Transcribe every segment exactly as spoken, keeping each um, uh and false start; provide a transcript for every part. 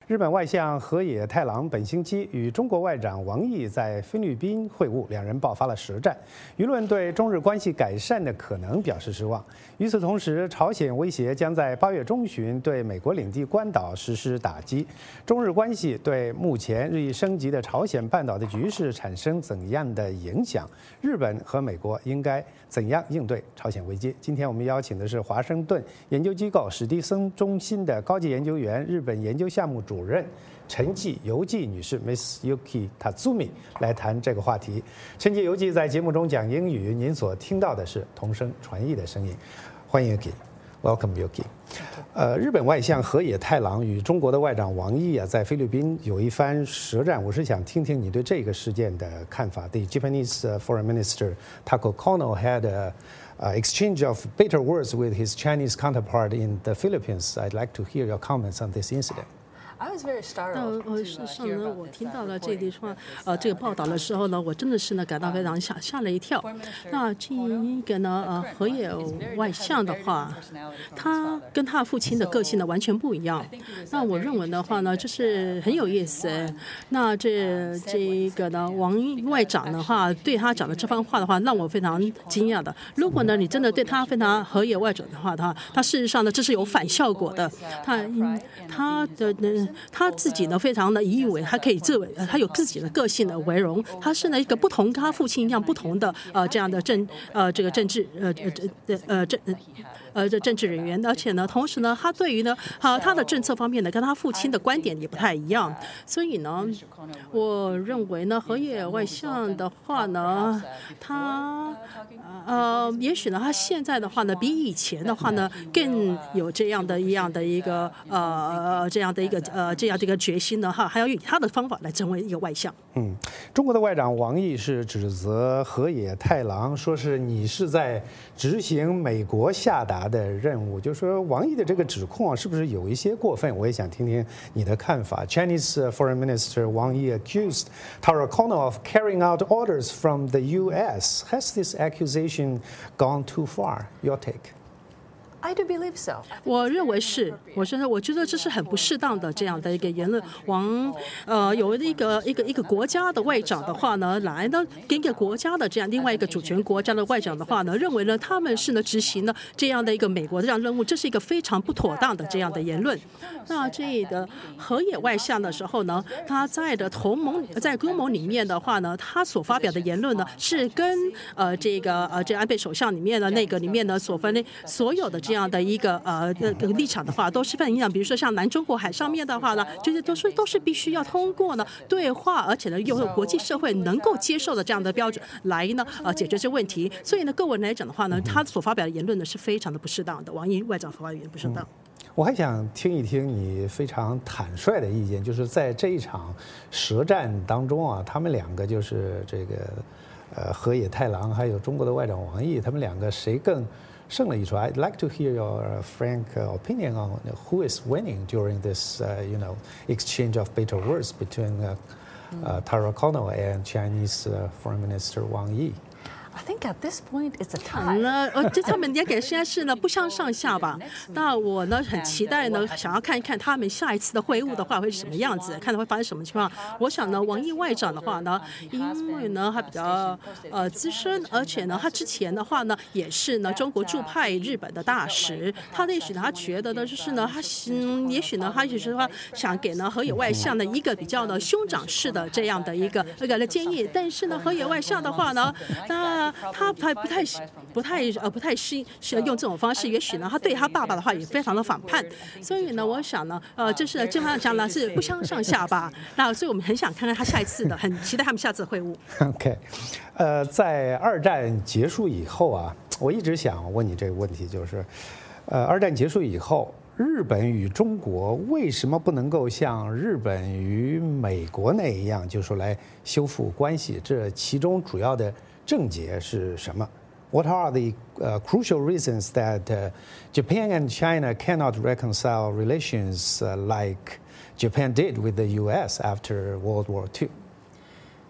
日本外相河野太郎本星期与中国外长王毅在菲律宾会晤，两人爆发了舌战，舆论对中日关系改善的可能表示失望。与此同时，朝鲜威胁将在八月中旬对美国领地关岛实施打击。中日关系对目前日益升级的朝鲜半岛的局势产生怎样的影响？日本和美国应该怎样应对朝鲜危机？今天我们邀请的是华盛顿研究机构史蒂森中心的高级研究员、日本研究项目主任陈纪由纪女士 Miss Yuki Tatsumi 来谈这个话题。陈纪由纪在节目中讲英语，您所听到的是同声传译的声音。欢迎 Yuki。Welcome, Yuki。呃，日本外相河野太郎与中国的外长王毅啊，在菲律宾有一番舌战。我是想听听你对这个事件的看法。The Japanese Foreign Minister Tako Kono had a uh, exchange of bitter words with his Chinese counterpart in the Philippines. I'd like to hear your comments on this incident. 那呃，事实上呢，我听到了这地方呃这个报道的时候呢，我真的是呢感到非常吓吓了一跳。那这一个呢呃河野外相的话，他跟他父亲的个性呢完全不一样。那我认为的话呢，就是很有意思。那这这个呢王外长的话对他讲的这番话的话，让我非常惊讶的。如果呢你真的对他非常河野外长的话，他他事实上呢这是有反效果的。他他的呢。他自己呢，非常的引以为他可以自为，他有自己的个性的为荣。他是呢一个不同跟他父亲一样不同的呃这样的政呃这个政治呃呃呃政呃这政治人员，而且呢，同时呢，他对于呢啊他的政策方面呢，跟他父亲的观点也不太一样。所以呢，我认为呢，河野外相的话呢，他呃也许呢，他现在的话呢，比以前的话呢，更有这样的一样的一个呃这样的一个呃这样的一个决心呢哈，还要以他的方法来成为一个外相。 嗯，中国的外长王毅是指责河野太郎，说是你是在执行美国下达的任务，就说王毅的这个指控啊，是不是有一些过分？我也想听听你的看法。Chinese Foreign Minister Wang Yi accused Taro Kono of carrying out orders from the U S. Has this accusation gone too far? Your take?I do believe so. 我认为是，我真的我觉得这是很不适当的这样的一个言论。王呃有一个一个一个国家的外长的话呢，来呢跟一个国家的这样另外一个主权国家的外长的话呢，认为呢他们是呢执行了这样的一个美国的这样任务，这是一个非常不妥当的这样的言论。那这个河野外相的时候呢，他在的同盟在公盟里面的话呢，他所发表的言论呢是跟呃这个呃这安倍首相里面的那个里面呢所分的所有的。这样的一个呃的立场的话，都是非常影响。比如说像南中国海上面的话呢，这些都是都是必须要通过呢对话，而且呢又有国际社会能够接受的这样的标准来呢呃解决这问题。所以呢，个人来讲的话呢，他所发表的言论呢是非常的不适当的。王毅外长发言不适当。 嗯，我还想听一听你非常坦率的意见，就是在这一场舌战当中啊，他们两个就是这个呃河野太郎还有中国的外长王毅，他们两个谁更胜了一筹。I'd like to hear your frank opinion on who is winning during this, uh, you know, exchange of bitter words between uh, uh, Taro Kono and Chinese uh, Foreign Minister Wang Yi.I think at this point it's a tie. 呢，呃，这他们也给现在是呢不相上下吧。那我呢很期待呢，想要看一看他们下一次的会晤的话会是什么样子，看会发生什么情况。我想呢，王毅外长的话呢，因为呢他比较呃资深，而且呢他之前的话呢也是呢中国驻派日本的大使，他也许呢他觉得呢就是呢他嗯也许呢他就是说想给呢河野外相的一个比较呢兄长式的这样的一个那个的建议，但是呢河野外相的话呢，那他还不太不太呃不太适是用这种方式，也许呢他对他爸爸的话也非常的反叛，所以呢我想呢呃这是基本上讲呢是不相上下吧。那所以我们很想看看他下一次的，很期待他们下次的会晤。 OK， 呃，在二战结束以后啊，我一直想问你这个问题，就是呃二战结束以后，日本与中国为什么不能够像日本与美国那样，就说来修复关系？这其中主要的症结是什么？ What are the uh, crucial reasons that uh, Japan and China cannot reconcile relations uh, like Japan did with the U S after World War Two?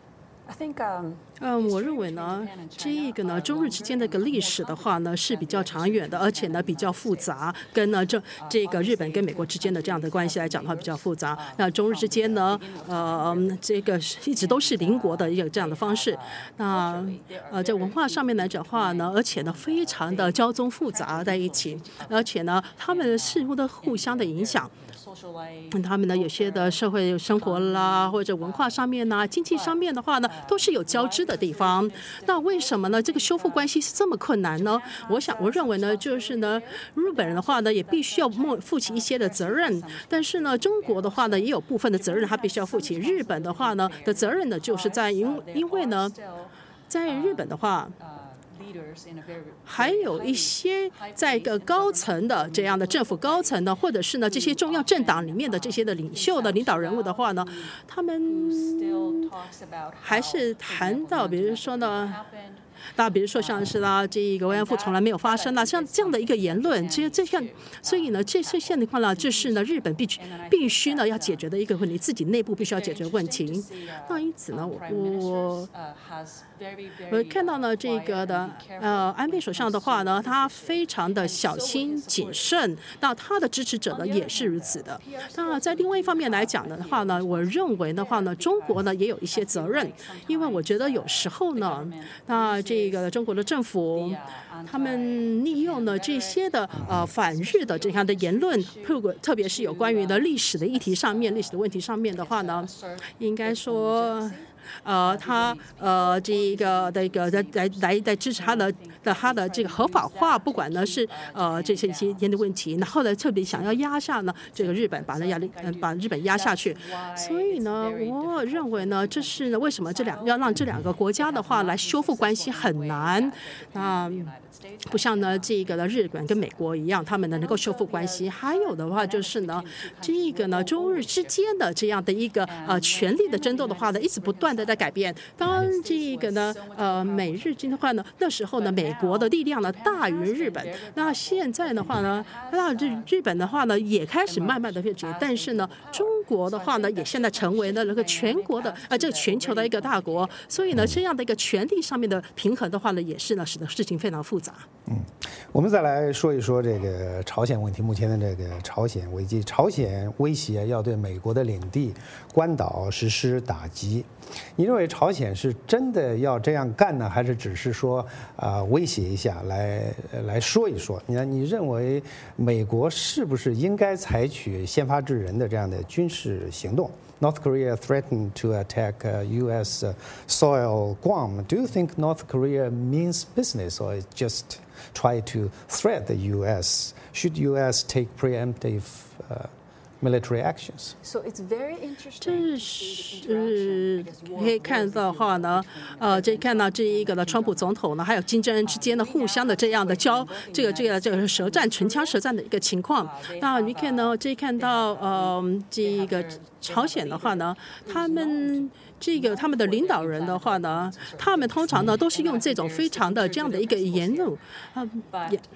嗯，我认为呢，这个呢，中日之间的一个历史的话呢是比较长远的，而且呢比较复杂，跟呢这这个日本跟美国之间的这样的关系来讲的话比较复杂。那中日之间呢，呃，这个一直都是邻国的一个这样的方式。那呃，在文化上面来讲的话呢，而且呢非常的交宗复杂在一起，而且呢他们似乎的互相的影响。他们的有些的社会生活啦，或者文化上面呢、经济上面的话呢，都是有交织的地方。那为什么呢？这个修复关系是这么困难呢？我想，我认为呢，就是呢，日本人的话呢，也必须要负起一些的责任。但是呢，中国的话呢，也有部分的责任，他必须要负起。日本的话呢，的责任呢，就是在因因为呢，在日本的话。还有一些在一个高层的这样的政府高层的，或者是呢这些中央政党里面的这些的领袖的领导人物的话呢，他们还是谈到，比如说呢。那比如说像是啦，这个慰安妇从来没有发生啦，像这样的一个言论，这这项，所以呢，这这些的话呢，这是呢日本必须必须呢要解决的一个问题，自己内部必须要解决的问题。那因此呢，我我看到呢这个的呃安倍首相的话呢，他非常的小心谨慎，那他的支持者呢也是如此的。那在另外一方面来讲的话呢，我认为的话呢，中国呢也有一些责任，因为我觉得有时候呢，那这个中国的政府，他们利用了这些的呃反日的这样的言论，特别是有关于的历史的议题上面、历史的问题上面的话呢，应该说。呃，他呃，这个的一个来来来来支持他的的他的这个合法化，不管呢是呃这些一些的问题，然后呢特别想要压下呢这个日本，把那压力嗯把日本压下去。所以呢，我认为呢，这是呢为什么这两要让这两个国家的话来修复关系很难。那不像呢这个呢日本跟美国一样，他们呢能够修复关系。还有的话就是呢，这个呢中日之间的这样的一个呃权力的争斗的话呢，一直不断的在改变。当这个呢呃美日间的话呢，那时候呢美国的力量呢大于日本。那现在的话呢，那日日本的话呢也开始慢慢的变解，但是呢中国的话呢也现在成为了那个全国的呃这个全球的一个大国，所以呢这样的一个权力上面的平衡的话呢，也是呢使得事情非常复杂。 嗯，我们再来说一说这个朝鲜问题。目前的这个朝鲜危机，朝鲜威胁要对美国的领地关岛实施打击。你认为朝鲜是真的要这样干呢，还是只是说啊、呃、威胁一下，来来说一说？你你认为美国是不是应该采取先发制人的这样的军事行动？North Korea threatened to attack uh, U S uh, soil Guam. Do you think North Korea means business or just try to threat the U S? Should U S take preemptive uh, military actions? So it's very interesting. 这是可以看到的话呢，呃，这看到这一个的川普总统呢，还有金正恩之间的互相的这样的交，这个这个这个舌战、唇枪舌战的一个情况。那你看呢，这看到呃，这个朝鲜的话呢，他们。这个他们的领导人的话呢，他们通常呢都是用这种非常的这样的一个言论，啊、呃，也。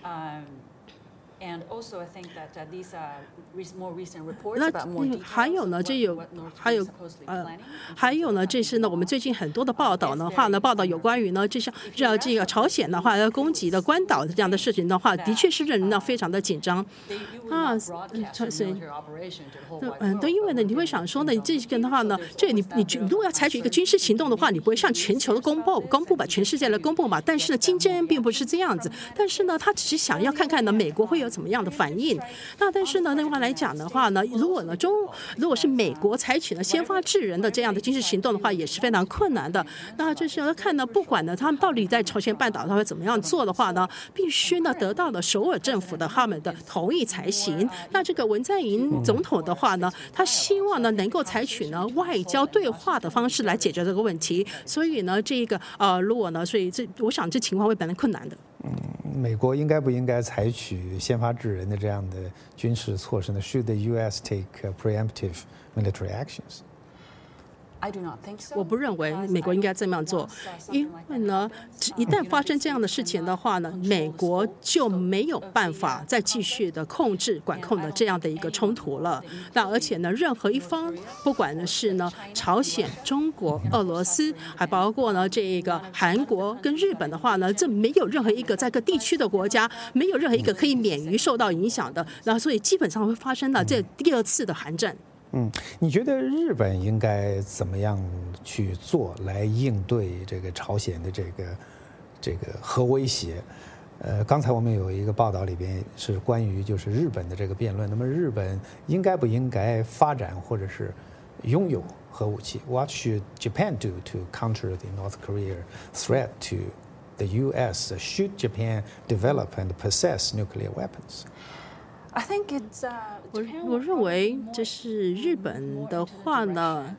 那还有呢，这有还有呃，还有呢，这是呢，我们最近很多的报道的话呢，报道有关于呢，这像这这个朝鲜的话要攻击的关岛这样的事情的话，的确是让人呢非常的紧张啊。所以，嗯，对，因为呢，你会想说呢，你这个的话呢，这你你你如果要采取一个军事行动的话，你不会向全球的公布公布吧，全世界来公布嘛。但是呢，金正恩并不是这样子，但是呢，他只是想要看看呢，美国会有怎么样的反应。那但是呢，另外来讲的话呢，如果呢中如果是美国采取呢先发制人的这样的军事行动的话，也是非常困难的。那就是要看呢，不管呢他们到底在朝鲜半岛他会怎么样做的话呢，必须呢得到了首尔政府的他们的同意才行。那这个文在寅总统的话呢，他希望呢能够采取呢外交对话的方式来解决这个问题。所以呢，这个呃，如果呢，所以这我想这情况会变得困难的。 嗯，美国应该不应该采取先发制人的这样的军事措施呢？ Should the U S take preemptive military actions? 我不认为美国应该这样做，因为呢，一旦发生这样的事情的话呢，美国就没有办法再继续的控制、管控的这样的一个冲突了。那而且呢，任何一方，不管呢是呢朝鲜、中国、俄罗斯，还包括呢这个韩国跟日本的话呢，这没有任何一个在各地区的国家，没有任何一个可以免于受到影响的。那所以基本上会发生了这第二次的韩战。 嗯，你觉得日本应该怎么样去做来应对这个朝鲜的这个这个核威胁？呃，刚才我们有一个报道里边是关于就是日本的这个辩论，那么日本应该不应该发展或者是拥有核武器 ？What should Japan do to counter the North Korea threat to the U S? Should Japan develop and possess nuclear weapons? 我我认为，这是日本的话呢，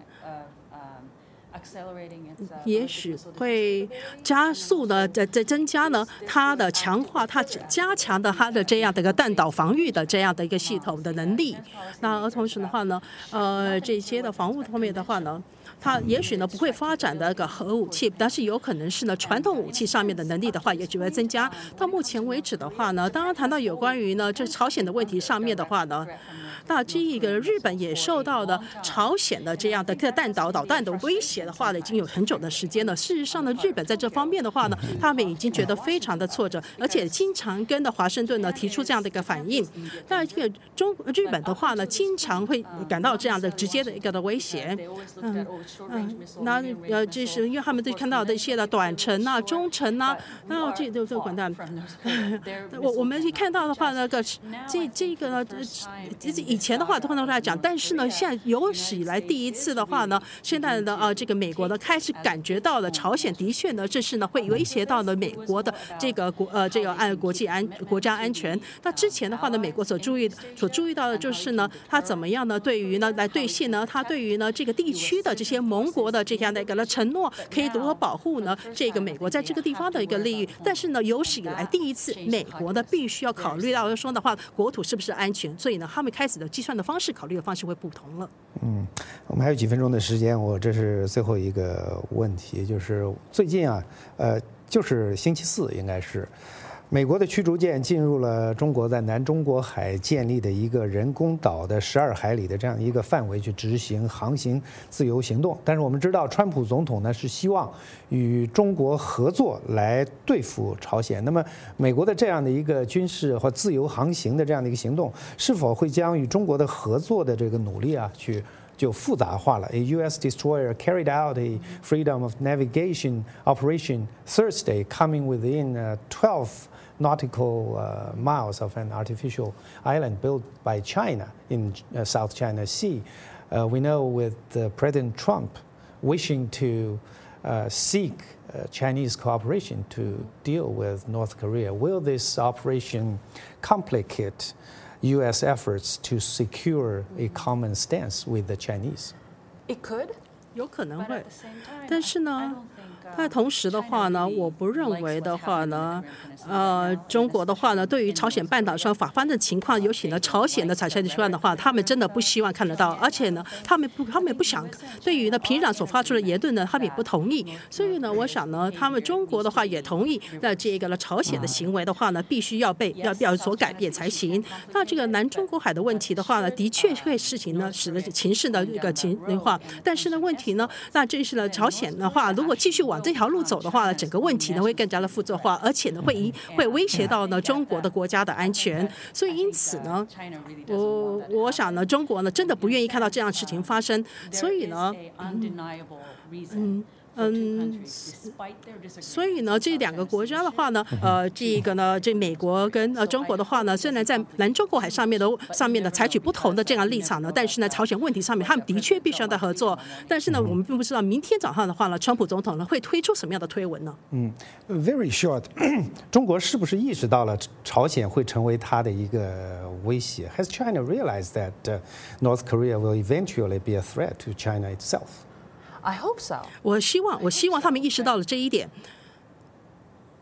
也许会加速的在在增加呢它的强化，它加强的它的这样的一个弹道防御的这样的一个系统的能力。那而同时的话呢，呃，这些的防务方面的话呢。它也许呢不会发展的个核武器，但是有可能是呢传统武器上面的能力的话，也只会增加。到目前为止的话呢，当然谈到有关于呢这朝鲜的问题上面的话呢，那这一个日本也受到的朝鲜的这样的弹道导弹的威胁的话呢，已经有很久的时间了。事实上呢，日本在这方面的话呢，他们已经觉得非常的挫折，而且经常跟的华盛顿呢提出这样的一个反应。那这个中日本的话呢，经常会感到这样的直接的一个的威胁。嗯。嗯，那呃，这是因为他们都看到的一些的短程啊、中程啊，然后这都都管到。我我们一看到的话，那个这这个呢，这以前的话都跟大家讲，但是呢，现在有史以来第一次的话呢，现在的呃这个美国呢开始感觉到了朝鲜的确呢，这是呢会威胁到了美国的这个国呃这个按国际安国家安全。那之前的话呢，美国所注意所注意到的就是呢，他怎么样呢？对于呢来兑现呢，他对于呢这个地区的这些盟国的这样的一个承诺，可以如何保护呢？这个美国在这个地方的一个利益，但是呢，有史以来第一次，美国呢必须要考虑到说的话，国土是不是安全，所以呢，他们开始的计算的方式、考虑的方式会不同了。 嗯，我们还有几分钟的时间，我这是最后一个问题，就是最近啊，呃，就是星期四应该是。美国的驱逐舰进入了中国在南中国海建立的一个人工岛的十二海里的这样一个范围去执行航行自由行动。但是我们知道，川普总统呢是希望与中国合作来对付朝鲜。那么，美国的这样的一个军事或自由航行的这样的一个行动，是否会将与中国的合作的这个努力啊去？就复杂化了。A U S destroyer carried out a freedom of navigation operation Thursday, coming within uh, twelve nautical uh, miles of an artificial island built by China in uh, South China Sea. Uh, we know with uh, President Trump wishing to uh, seek uh, Chinese cooperation to deal with North Korea, will this operation complicate U S efforts to secure a common stance with the Chinese? It could. 有可能会，但是呢，但同时的话呢，我不认为的话呢，呃，中国的话呢，对于朝鲜半岛上发生的情况，尤其呢朝鲜的采取的情况的话，他们真的不希望看得到，而且呢，他们不，他们也不想对于呢平壤所发出的言论呢，他们也不同意。所以呢，我想呢，他们中国的话也同意，那这个呢朝鲜的行为的话呢，必须要被要要所改变才行。那这个南中国海的问题的话呢，的确会事情呢使得情势的一个情化，但是呢问题呢，那这是呢朝鲜的话，如果继续往这条路走的话，整个问题呢会更加的复杂化，而且呢会会威胁到呢中国的国家的安全。所以因此呢，我我想呢，中国呢真的不愿意看到这样的事情发生，所以呢，嗯。嗯，所以呢，这两个国家的话呢，呃，这个呢，这美国跟呃中国的话呢，虽然在南中国海上面的上面呢采取不同的这样立场呢，但是呢，朝鲜问题上面他们的确必须要在合作。但是呢，我们并不知道明天早上的话呢，川普总统呢会推出什么样的推文呢？ 嗯 ，very short， 中国是不是意识到了朝鲜会成为他的一个威胁 ？Has China realized that uh, North Korea will eventually be a threat to China itself?I hope so. 我希望，我希望他们意识到了这一点。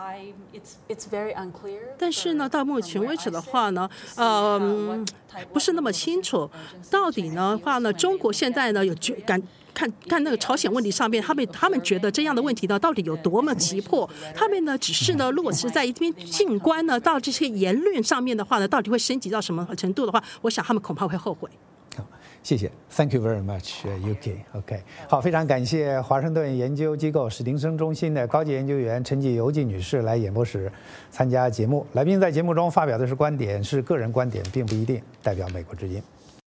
但是呢，到目前为止的话呢，呃，不是那么清楚，到底呢话呢，中国现在呢有感。看看那个朝鲜问题上面，他们他们觉得这样的问题呢，到底有多么急迫？他们呢，只是呢，如果是在一边静观呢，到这些言论上面的话呢，到底会升级到什么程度的话，我想他们恐怕会后悔。 好，谢谢 ，Thank you very much, U K。OK， 好，非常感谢华盛顿研究机构史汀生中心的高级研究员陈纪游纪女士来演播室参加节目。来宾在节目中发表的是观点，是个人观点，并不一定代表美国之音。